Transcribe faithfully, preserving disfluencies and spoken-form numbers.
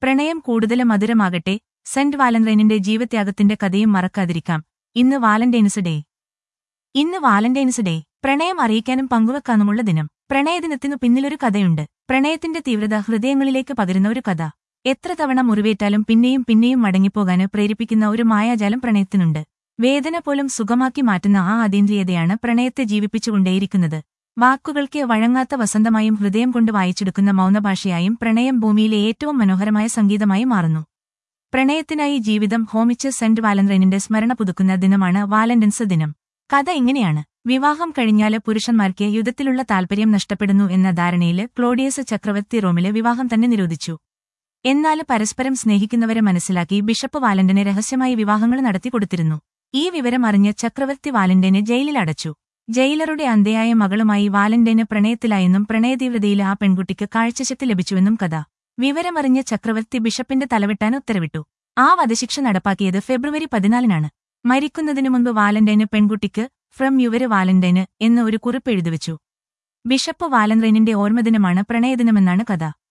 പ്രണയം കൂടുതൽ മധുരമാകട്ടെ. സെന്റ് വാലന്റൈനിന്റെ ജീവത്യാഗത്തിന്റെ കഥയും മറക്കാതിരിക്കാം. ഇന്ന് വാലന്റൈൻസ് ഡേ. ഇന്ന് വാലന്റൈൻസ് ഡേ. പ്രണയം അറിയിക്കാനും പങ്കുവെക്കാനുമുള്ള ദിനം. പ്രണയദിനത്തിനു പിന്നിലൊരു കഥയുണ്ട്. പ്രണയത്തിന്റെ തീവ്രത ഹൃദയങ്ങളിലേക്ക് പകരുന്ന ഒരു കഥ. എത്ര തവണ മുറിവേറ്റാലും പിന്നെയും പിന്നെയും മടങ്ങിപ്പോകാന് പ്രേരിപ്പിക്കുന്ന ഒരു മായാജാലം പ്രണയത്തിനുണ്ട്. വേദന പോലും സുഖമാക്കി മാറ്റുന്ന ആ അതീന്ദ്രിയതയാണ് പ്രണയത്തെ ജീവിപ്പിച്ചുകൊണ്ടേയിരിക്കുന്നത്. വാക്കുകൾക്ക് വഴങ്ങാത്ത വസന്തമായും ഹൃദയം കൊണ്ട് വായിച്ചെടുക്കുന്ന മൗനഭാഷയായും പ്രണയം ഭൂമിയിലെ ഏറ്റവും മനോഹരമായ സംഗീതമായി മാറുന്നു. പ്രണയത്തിനായി ജീവിതം ഹോമിച്ച് സെന്റ് വാലന്റൈനിന്റെ സ്മരണ പുതുക്കുന്ന ദിനമാണ് വാലന്റൈൻസ് ദിനം. കഥ ഇങ്ങനെയാണ്. വിവാഹം കഴിഞ്ഞാല് പുരുഷന്മാർക്ക് യുദ്ധത്തിലുള്ള താൽപര്യം നഷ്ടപ്പെടുന്നു എന്ന ധാരണയില് ക്ലോഡിയസ് ചക്രവർത്തി റോമില് വിവാഹം തന്നെ നിരോധിച്ചു. എന്നാല് പരസ്പരം സ്നേഹിക്കുന്നവരെ മനസ്സിലാക്കി ബിഷപ്പ് വാലന്റൈന് രഹസ്യമായി വിവാഹങ്ങൾ നടത്തിക്കൊടുത്തിരുന്നു. ഈ വിവരം അറിഞ്ഞ ചക്രവർത്തി വാലന്റൈനെ ജയിലിലടച്ചു. ജയിലറുടെ അന്ധയായ മകളുമായി വാലന്റൈന് പ്രണയത്തിലായെന്നും പ്രണയതീവ്രതയിൽ ആ പെൺകുട്ടിക്ക് കാഴ്ചശക്തി ലഭിച്ചുവെന്നും കഥ. വിവരമറിഞ്ഞ ചക്രവർത്തി ബിഷപ്പിന്റെ തലവെട്ടാൻ ഉത്തരവിട്ടു. ആ വധശിക്ഷ നടപ്പാക്കിയത് ഫെബ്രുവരി പതിനാലിനാണ്. മരിക്കുന്നതിനു മുൻപ് വാലന്റൈന് പെൺകുട്ടിക്ക് ഫ്രം യുവര് വാലന്റൈന് എന്ന ഒരു കുറിപ്പ് എഴുതിവെച്ചു. ബിഷപ്പ് വാലന്റൈനിന്റെ ഓർമ്മദിനമാണ് പ്രണയദിനമെന്നാണ് കഥ.